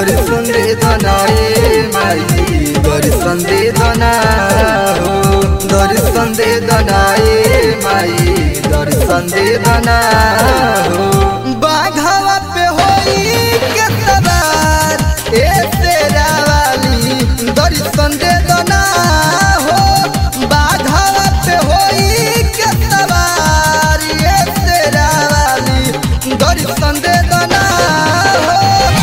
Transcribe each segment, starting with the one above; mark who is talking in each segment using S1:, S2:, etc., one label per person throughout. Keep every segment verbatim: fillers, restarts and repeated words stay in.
S1: दर्शन दे दना ए माई दर्शन दे दना हो दर्शन दे दना ए माई दर्शन दे दना हो बाघवा पे होई के सवार ए तेरा वाली दर्शन दे दना हो बाघवा पे होई के सवार ए तेरा वाली दर्शन दे दना हो।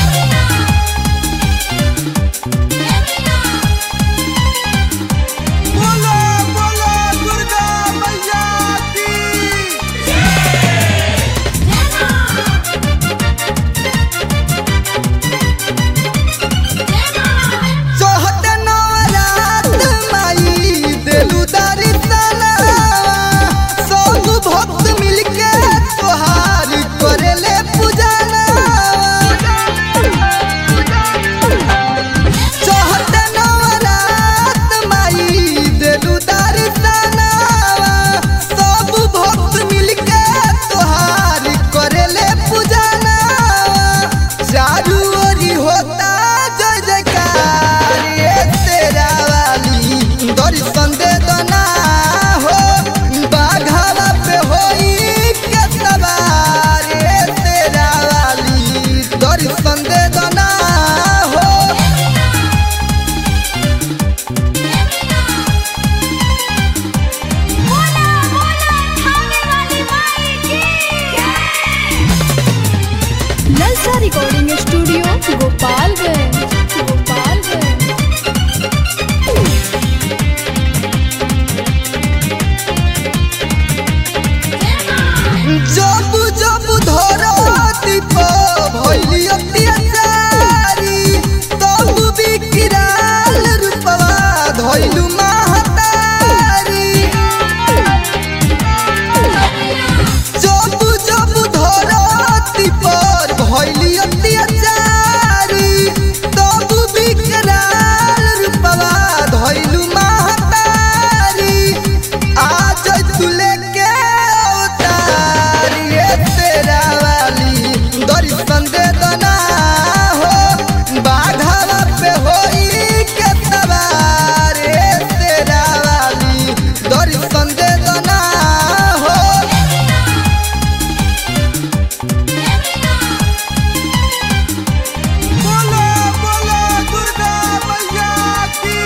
S1: दर्शन दे दना हो बाघवा पे होई के सवार ए तेरा वाली दर्शन दे दना हो।
S2: नलसा रिकॉर्डिंग स्टूडियो गोपालगंज गोपालगंज
S1: जब जब धरती पर भइली अत्याचारी तब बिकराल रूपवा धइलु महतारी जब जब धरती पर भइली अत्याचारी तब बिकराल रूपवा धइलु महतारी आज तुले के दर्शन दे दना हो बाघवा पे होई के सवार ए तेरा वाली दर्शन दे दना हो। बोलो बोलो दुर्गा मैया की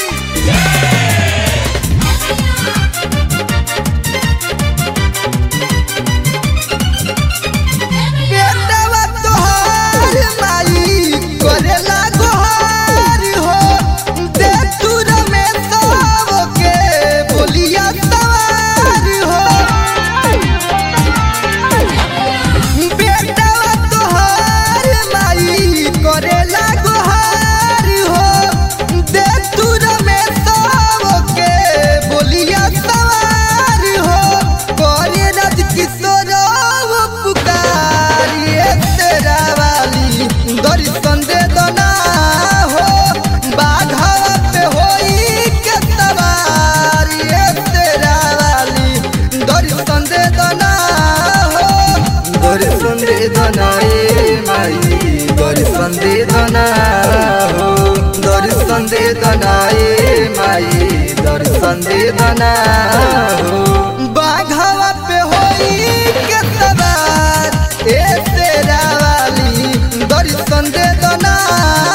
S1: दर्शन दे दना हो बाघवा पे होई के सवार ए तेरा वाली दर्शन दे दना हो दर्शन दे दना ए माई दर्शन दे दना हो दर्शन दे दना ए माई दर्शन दे दना हो बाघवा पे होई के सवार ए तेरा वाली दर्शन दे दना।